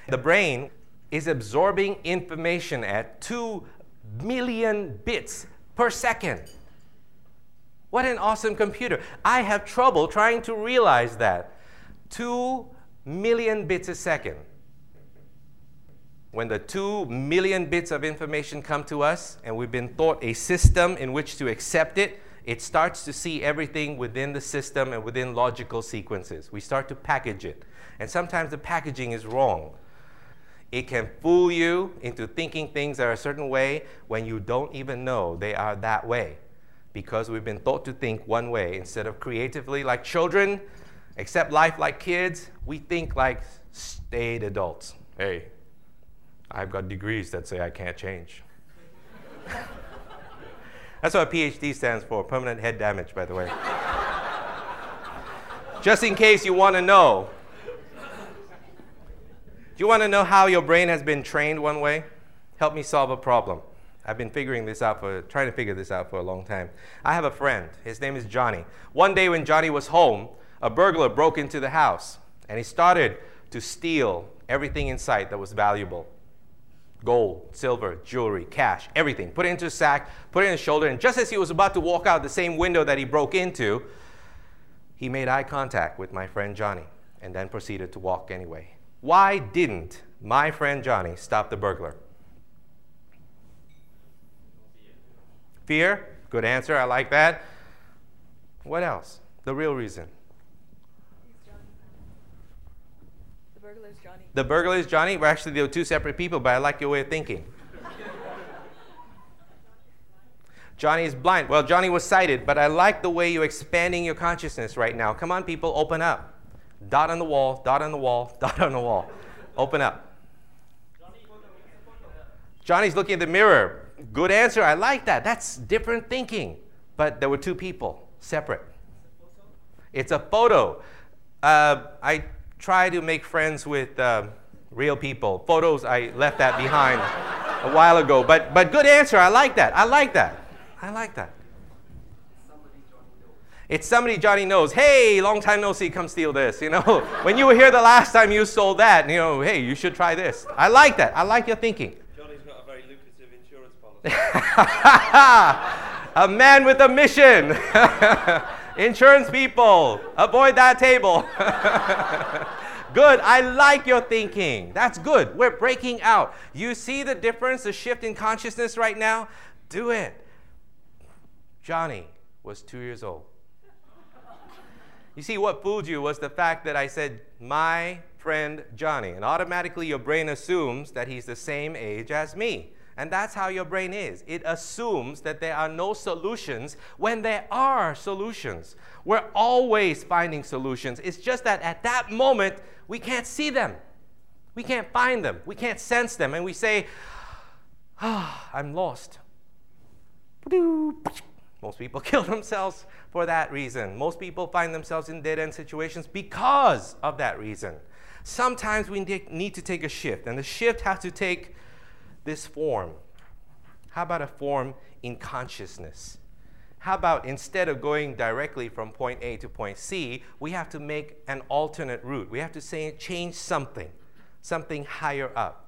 The brain is absorbing information at 2 million bits per second. What an awesome computer. I have trouble trying to realize that. 2 million bits a second. When the 2 million bits of information come to us and we've been taught a system in which to accept it, it starts to see everything within the system and within logical sequences. We start to package it. And sometimes the packaging is wrong. It can fool you into thinking things are a certain way when you don't even know they are that way. Because we've been taught to think one way. Instead of creatively like children, accept life like kids, we think like staid adults. Hey, I've got degrees that say I can't change. That's what PhD stands for, permanent head damage, by the way. Just in case you want to know. Do you want to know how your brain has been trained one way? Help me solve a problem. I've been trying to figure this out for a long time. I have a friend. His name is Johnny. One day when Johnny was home, a burglar broke into the house, and he started to steal everything in sight that was valuable. Gold, silver, jewelry, cash, everything. Put it into a sack, put it in his shoulder, and just as he was about to walk out the same window that he broke into, he made eye contact with my friend Johnny and then proceeded to walk anyway. Why didn't my friend Johnny stop the burglar? Fear? Good answer. I like that. What else? The real reason. The burglar is Johnny. The burglar is Johnny? Well, actually, they were two separate people, but I like your way of thinking. Johnny is blind. Well, Johnny was sighted, but I like the way you're expanding your consciousness right now. Come on, people, open up. Dot on the wall, dot on the wall, dot on the wall. Open up. Johnny's looking at the mirror. Good answer. I like that. That's different thinking. But there were two people, separate. It's a photo. I try to make friends with real people. Photos, I left that behind a while ago. But good answer. I like that. I like that. I like that. It's somebody Johnny knows. Hey, long time no see, come steal this. You know, when you were here the last time, you sold that. You know, hey, you should try this. I like that. I like your thinking. Johnny's got a very lucrative insurance policy. A man with a mission. Insurance people, avoid that table. Good. I like your thinking. That's good. We're breaking out. You see the difference, the shift in consciousness right now? Do it. Johnny was 2 years old. You see, what fooled you was the fact that I said, my friend Johnny. And automatically your brain assumes that he's the same age as me. And that's how your brain is. It assumes that there are no solutions when there are solutions. We're always finding solutions. It's just that at that moment, we can't see them. We can't find them. We can't sense them. And we say, I'm lost. Most people kill themselves for that reason. Most people find themselves in dead-end situations because of that reason. Sometimes we need to take a shift, and the shift has to take this form. How about a form in consciousness? How about instead of going directly from point A to point C, we have to make an alternate route. We have to change something higher up.